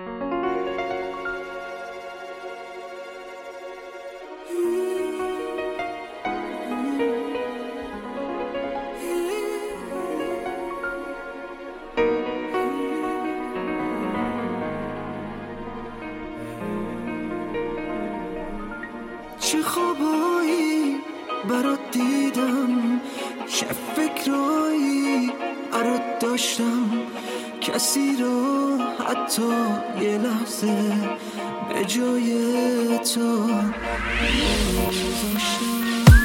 چه خوابایی برات دیدم، چه فکرایی برات داشتم، کسی رو حتی یه لحظه به جای تو نمی‌ذاشتم.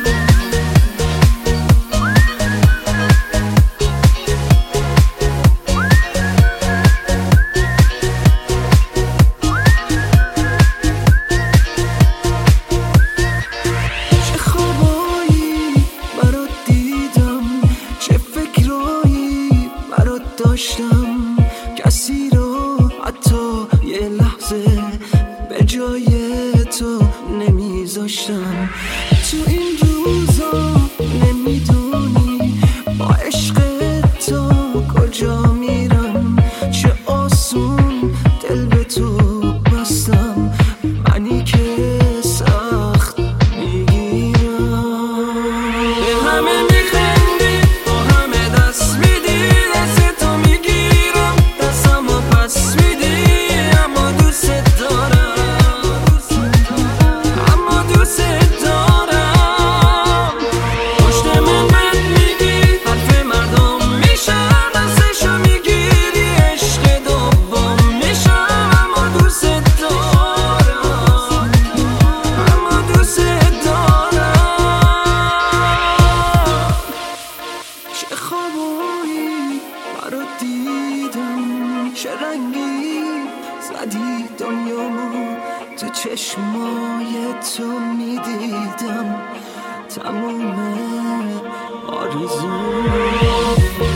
داشتم کسی رو حتی یه لحظه به جای تو نمیذاشتم. تو این روزا نمیدونی با عشق تو کجا میرم، چه آسون دل به تو بستم، منی که سخت میگیرم. به همه میخندی، با همه دست میدی، برات دیدم، چه رنگی زدی دنیامو، تو چشمای تو میدیدم تموم آرزو.